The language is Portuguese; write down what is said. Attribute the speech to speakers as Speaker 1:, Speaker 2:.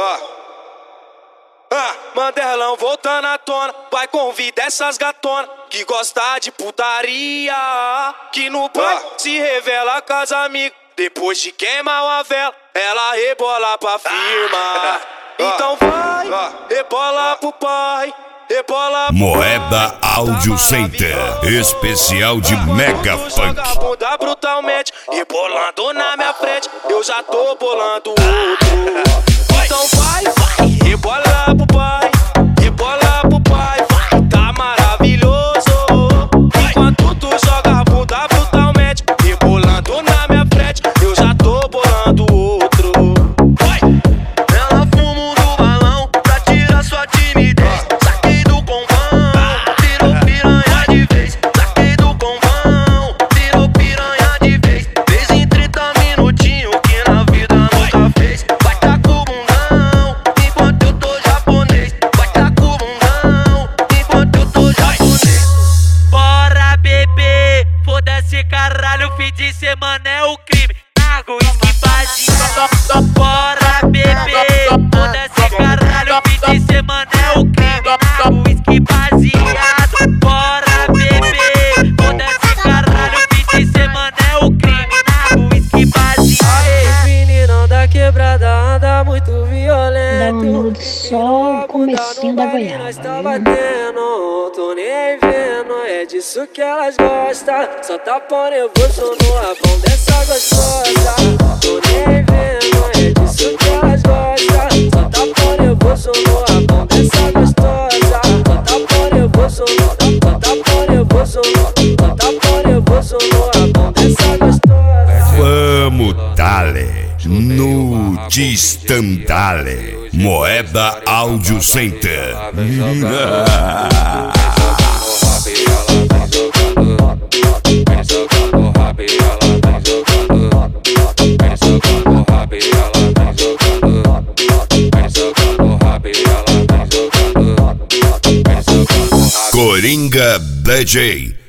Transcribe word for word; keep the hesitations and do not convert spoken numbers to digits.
Speaker 1: Ah. Ah, Mandelão voltando à tona, vai convidar essas gatonas que gosta de putaria, que no bar ah. se revela com as amigas. Depois de queimar uma vela, ela rebola pra firma. Ah. Então vai, ah. rebola pro pai, rebola pro
Speaker 2: Moeda Audio Center, especial de Mega Funk.
Speaker 1: Joga a bunda brutalmente, rebolando na minha frente, eu já tô bolando outro. Então vai, vai, rebola pro pai, rebola pro pai, vai, tá maravilhoso. Enquanto tu joga a bunda brutalmente, rebolando na minha frente, eu já tô bolando outro. Vai.
Speaker 3: Ela fuma do balão pra tirar sua timidez. Saquei do convão, virou piranha de vez. Saquei do convão, virou piranha de vez. Fez em trinta minutinhos que na vida nunca fez. Vai tá com o bundão enquanto eu tô japonês. Vai tá com o bundão enquanto eu tô japonês. Bora bebê, foda-se caralho, fim de semana é o crime. Água, esquivazinho, bora bebê, foda-se caralho, fim de semana é o crime. Água, esquivazinho, bora bebê, foda-se caralho, fim de semana é o crime. Água, esquivazinho. Aê, meninão da quebrada anda muito violento.
Speaker 4: Só o comecinho da goiaba.
Speaker 3: Tá batendo, tô nem vendo, é disso que elas gostam. Só tá pão nervoso no rabão dessa gostosa. Tô nem vendo, é disso que elas gostam. Só tá pão nervoso no rabão dessa gostosa. Só tá pão nervoso no, só tá pão nervoso no, só tá pão nervoso no rabão dessa gostosa.
Speaker 2: Vamos, dale, no Distandale, Moeda Audio Center. Coringa D J.